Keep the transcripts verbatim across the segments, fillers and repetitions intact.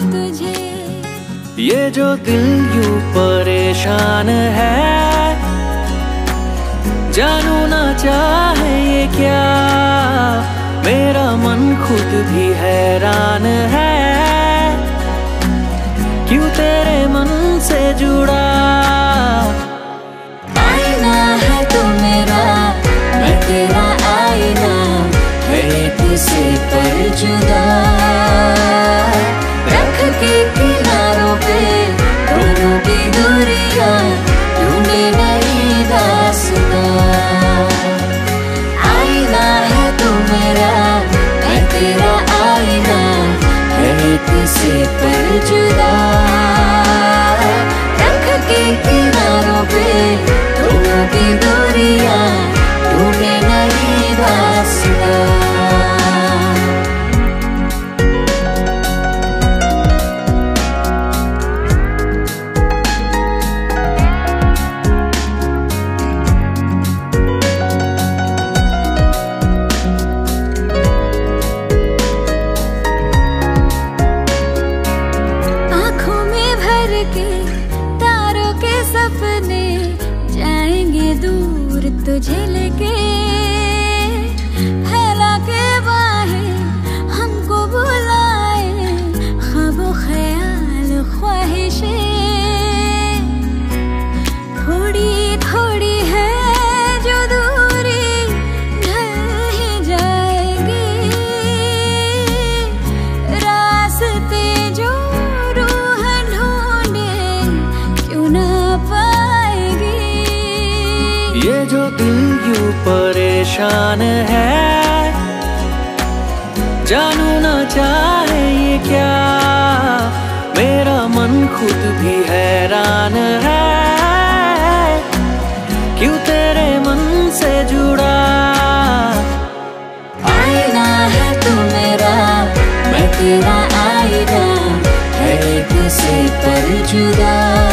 तुझे। ये जो दिल यूं परेशान है, जानू ना चाहे ये क्या, मेरा मन खुद भी हैरान है, क्यों तेरे मन से जुड़ा। आईना है तू मेरा, मैं तेरा आईना, है किसी पर जुदा। रख के किनारों पे दोनों की दूरियां, ढूंढे नई दास्तां। आईना है तू मेरा, मैं तेरा आईना, है किसी पर जुदा। रख के किनारों पे दोनों की दूरियां, ढूंढे नई दास्तां। तारों के सपने जाएंगे दूर तुझे लेके, फैला के बाहें हमको बुलाए, ख्वाबो ख्याल ख्वाहिशें थोड़ी थोड़ी है जो दूरी ढल ही जाएगी। रास्ते जो ये जो दिल यूं परेशान है, जानू ना चाहे ये क्या, मेरा मन खुद भी हैरान है, क्यों तेरे मन से जुड़ा। आईना है तू मेरा, मैं तेरा आईना, है किसी पर जुदा।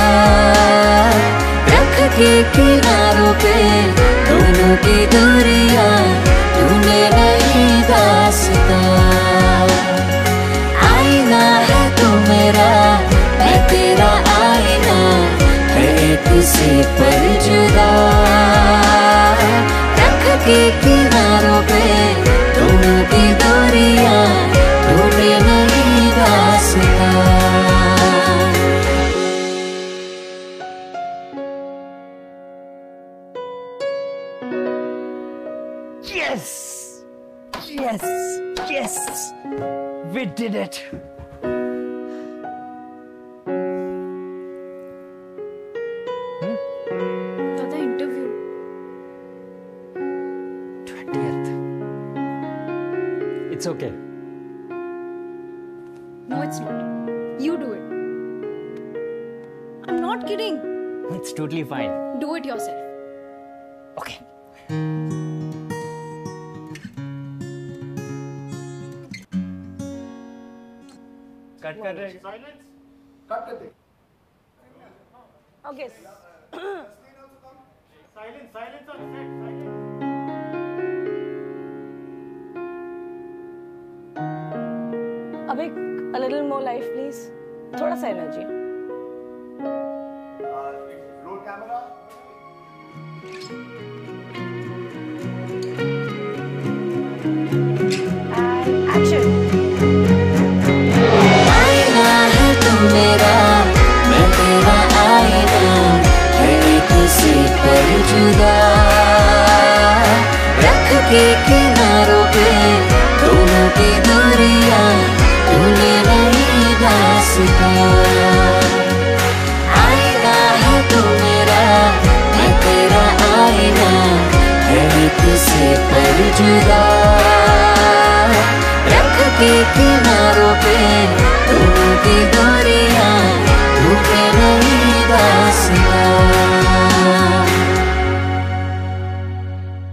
रख के किनारों पे दोनों की दूरियां, ढूंढे नई दास्तां। आईना है तू मेरा, मैं तेरा आईना, है किसी पर जुदा। रख के किनारों पे दोनों की दूरियां, ढूंढे नई दास्तां। Yes! Yes! Yes! We did it! Hmm? For the interview. twentieth. It's okay. No, it's not. You do it. I'm not kidding. It's totally fine. Do it yourself. Okay. Cut कर रहे साइलेंस कट कर दे okay silence silence on set silence अब एक a little more life please, थोड़ा सा एनर्जी। Roll camera and action. मेरा मैं तेरा आईना, है किसी पर जुदा। रख के किनारों पे दोनों की दूरियां, ढूंढे नई दास्तां। आईना है तू मेरा, मैं तेरा आईना, है किसी पर जुदा। रख के